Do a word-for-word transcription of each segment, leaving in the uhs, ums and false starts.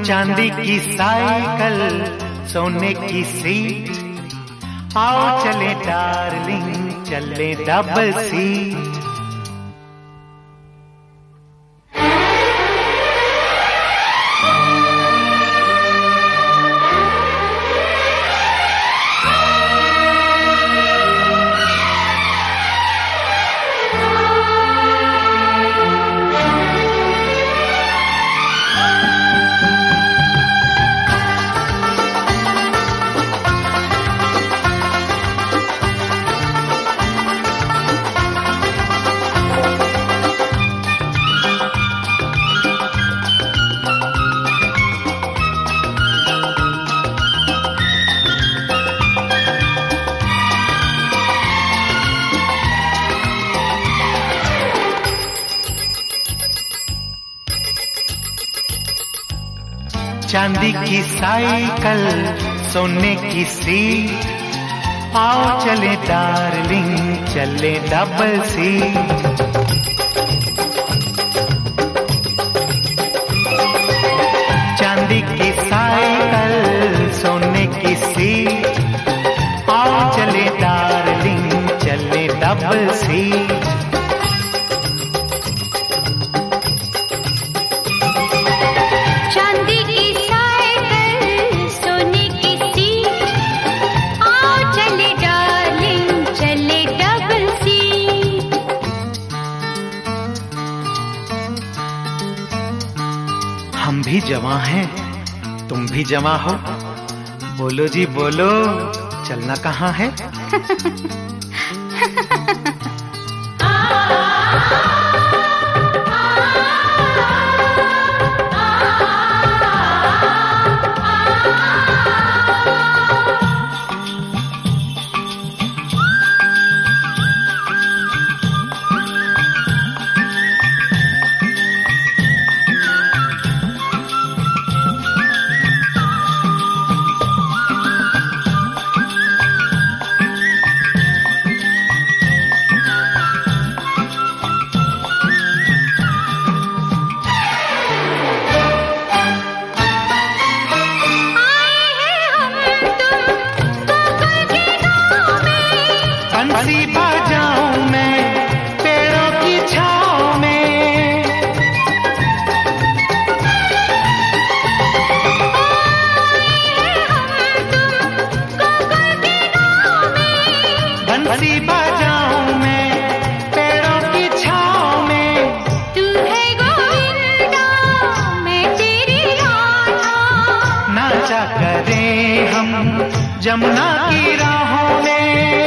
चांदी की साइकिल सोने की सीट, आओ चले डार्लिंग चले डबल सीट। चांदी की साइकिल सोने की सीट, आओ चले डार्लिंग चले डबल सीट। चांदी की साइकिल सोने की सीट, आओ चले डार्लिंग चले डबल सीट। हम भी जवां हैं तुम भी जवां हो, बोलो जी बोलो चलना कहाँ है। बंसी बजाऊं मैं पेड़ों की छाँव में, बंसी बजाऊं मैं पेड़ों की छाँव में। तू है गोविंदा मैं तेरी राधा, नाचा करें हम जमुना की राहों में।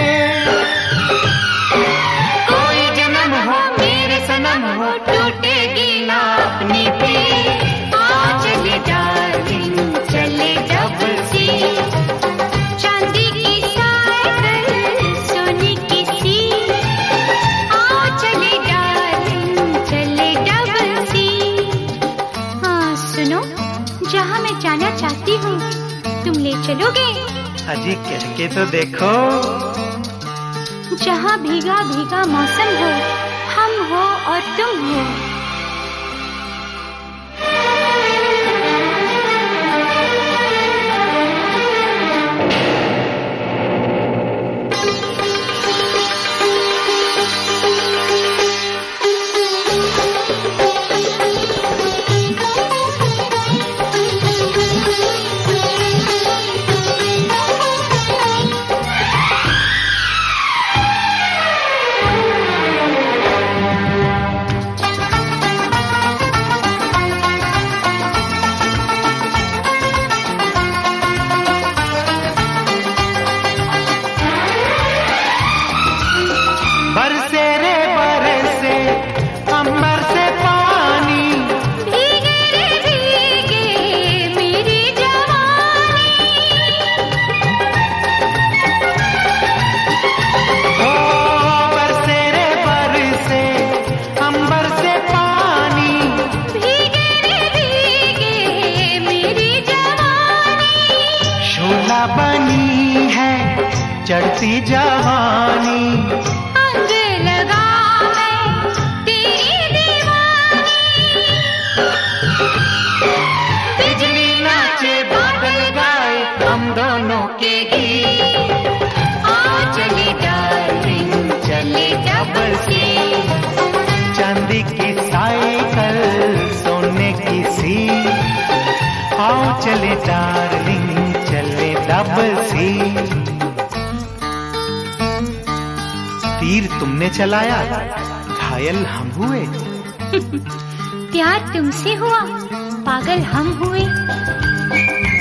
टूटेगी ना अपनी प्रीत, आ चले डार्लिंग चले डबल सीट। चांदी की साइकिल सोने की सीट, आ चले डार्लिंग चले डबल सीट। हाँ सुनो, जहाँ मैं जाना चाहती हूँ तुम ले चलोगे? अजी कह के तो देखो। जहाँ भीगा भीगा मौसम हो, हम हो और तुम हो। बरसे रे बरसे अंबर से पानी, भीगे रे भीगे मेरी जवानी। ओ बरसे रे बरसे अंबर से पानी, भीगे रे भीगे मेरी जवानी। शोला बनी है चढ़ती जवानी, अंग लगा मैं तेरी दीवानी। बिजली डार्लिंग चले दबसी। तीर तुमने चलाया, घायल हम हुए। प्यार तुमसे हुआ, पागल हम हुए।